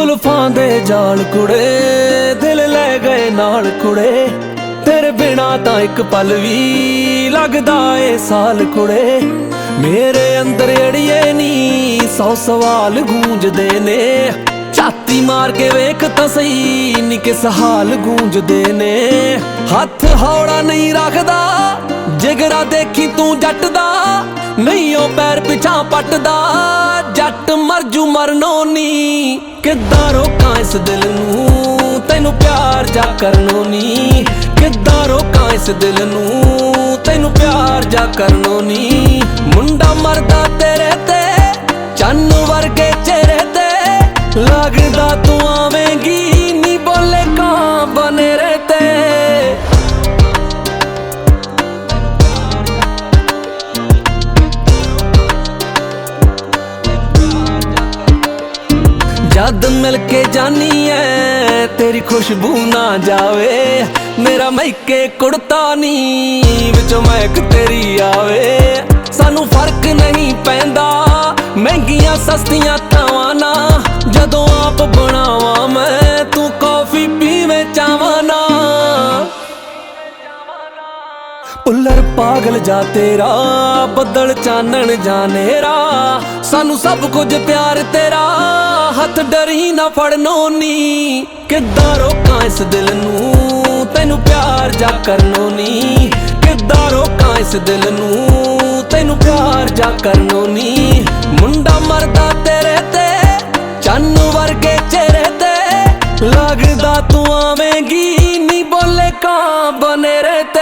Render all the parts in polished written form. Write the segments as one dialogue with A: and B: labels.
A: जुल्फां दे जाल कुड़े दिल लै गए नाल कुड़े तेरे बिना तां इक पल भी लगदा ए साल कुड़े मेरे अंदर अड़िए नी 100 सवाल गूंजदे ने छाती मार के वेख तां सही नी किस हाल गूंजदे ने हथ हौला नहीं रखदा जिगरा देखी तू जट दा नहीं ओ पैर पिछा पटदा जट मरजू मरनो नी किद्दां रोकां इस दिल नूं तैनू प्यार जा करनो नी किद्दां रोकां इस दिल नूं तैनू प्यार जा करनो नी मुंडा मरदा तेरे ते चन्न वर्गे चेहरे ते लगदा तू आवेंगी नी बोले कां बने रहते जद मिल के जानी है तेरी खुशबू ना जावे मेरा मैके कुड़ता नी विचों महक तेरी आवे सानू फर्क नहीं पैंदा महंगियां सस्तियां थावां ना जदों आप बनावा मैं तू कॉफी पीवे चावां ना उलर पागल जा तेरा बदल चानन जानेरा सानू सब कुछ प्यार तेरा हथ डरी ना फड़नो नी किद्दां रोकां इस दिल नूं तैनू प्यार जा करनो नी किद्दां रोकां इस दिल नूं तैनू प्यार जा करनो नी मुंडा मरदा तेरे ते चन्न वर्गे चेहरे ते लगदा तू आवेंगी नी बोले कां बने रहते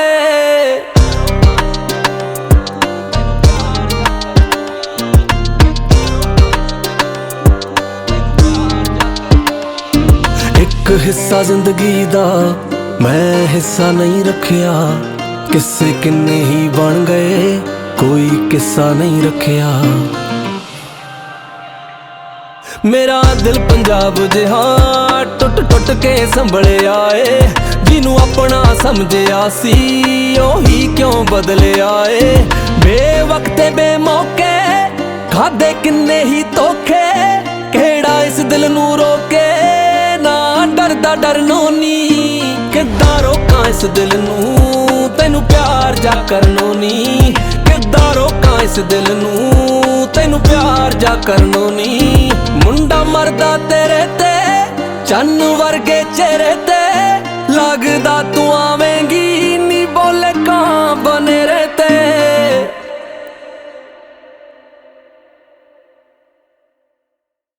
A: एक हिस्सा जिंदगी दा मैं हिस्सा नहीं रखिया किस्से किन्ने ही बन गए कोई किस्सा नहीं रखिया मेरा दिल पंजाब जिहा टुट टुट के संभले आए जिनू अपना समझिया सी ओही क्यों बदले आए बेवक्ते बेमौके खादे किन्ने ही धोखे केड़ा इस दिल नू रोके डरदा डरनो नी किद्दां रोकां इस दिल नूं तैनू प्यार जा करनो नी किद्दां रोकां इस दिल नूं तैनू प्यार जा करनो नी मुंडा मरदा तेरे ते चन्न वर्गे चेहरे ते